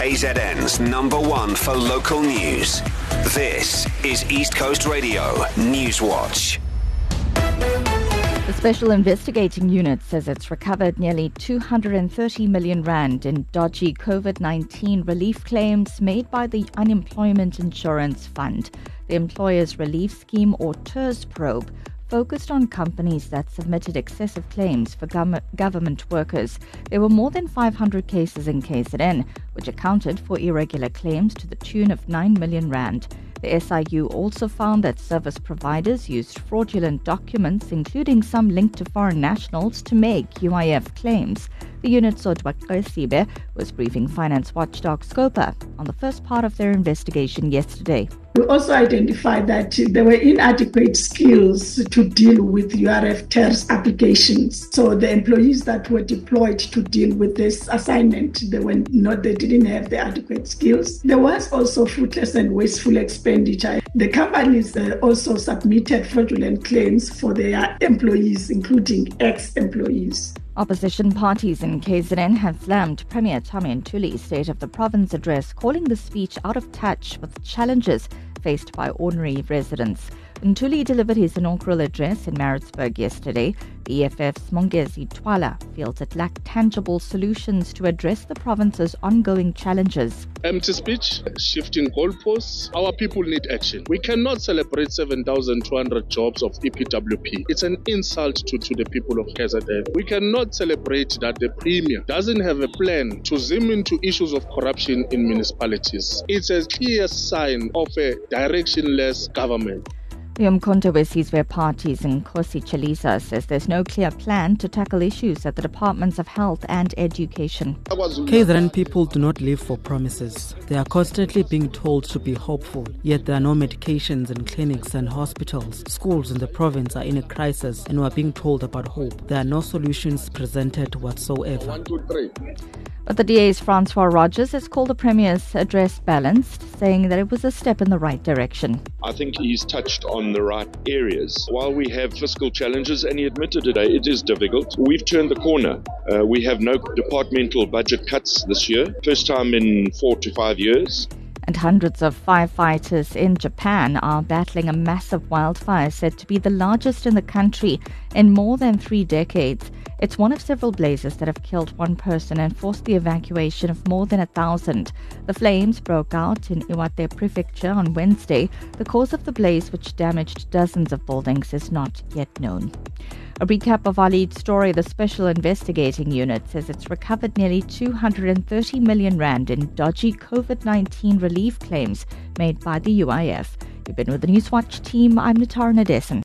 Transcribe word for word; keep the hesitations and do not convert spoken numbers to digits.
K Z N's number one for local news. This is East Coast Radio News Watch. The Special Investigating Unit says it's recovered nearly two hundred thirty million rand in dodgy COVID nineteen relief claims made by the Unemployment Insurance Fund. The Employers Relief Scheme, or TERS probe, focused on companies that submitted excessive claims for gov- government workers. There were more than five hundred cases in K Z N, which accounted for irregular claims to the tune of nine million rand. The S I U also found that service providers used fraudulent documents, including some linked to foreign nationals, to make U I F claims. The unit's Odwakwe Sibe was briefing finance watchdog Scopa on the first part of their investigation yesterday. We also identified that there were inadequate skills to deal with U R F TERS applications. So the employees that were deployed to deal with this assignment, they were not, they didn't have the adequate skills. There was also fruitless and wasteful expenditure. The companies uh, also submitted fraudulent claims for their employees, including ex-employees. Opposition parties in K Z N have slammed Premier Tommy Ntuli's State of the Province address, calling the speech out of touch with challenges faced by ordinary residents. Ntuli delivered his inaugural address in Maritzburg yesterday. The E F F's Mongezi Twala feels it lacked tangible solutions to address the province's ongoing challenges. Empty speech, shifting goalposts. Our people need action. We cannot celebrate seven thousand two hundred jobs of E P W P. It's an insult to, to the people of K Z N. We cannot celebrate that the Premier doesn't have a plan to zoom into issues of corruption in municipalities. It's a clear sign of a directionless government. The Umkhonto weSizwe parties in Nkosi Chalisa says there's no clear plan to tackle issues at the Departments of Health and Education. K Z N people do not live for promises. They are constantly being told to be hopeful, yet there are no medications in clinics and hospitals. Schools in the province are in a crisis and we are being told about hope. There are no solutions presented whatsoever. One, two, three. But the D A's Francois Rogers has called the Premier's address balanced, saying that it was a step in the right direction. I think he's touched on the right areas. While we have fiscal challenges, and he admitted today it is difficult, we've turned the corner. Uh, we have no departmental budget cuts this year, first time in four to five years. And hundreds of firefighters in Japan are battling a massive wildfire said to be the largest in the country in more than three decades. It's one of several blazes that have killed one person and forced the evacuation of more than a thousand. The flames broke out in Iwate Prefecture on Wednesday. The cause of the blaze, which damaged dozens of buildings, is not yet known. A recap of our lead story: the Special Investigating Unit says it's recovered nearly two hundred thirty million rand in dodgy COVID nineteen relief claims made by the U I F. You've been with the Newswatch team. I'm Natara Nadesan.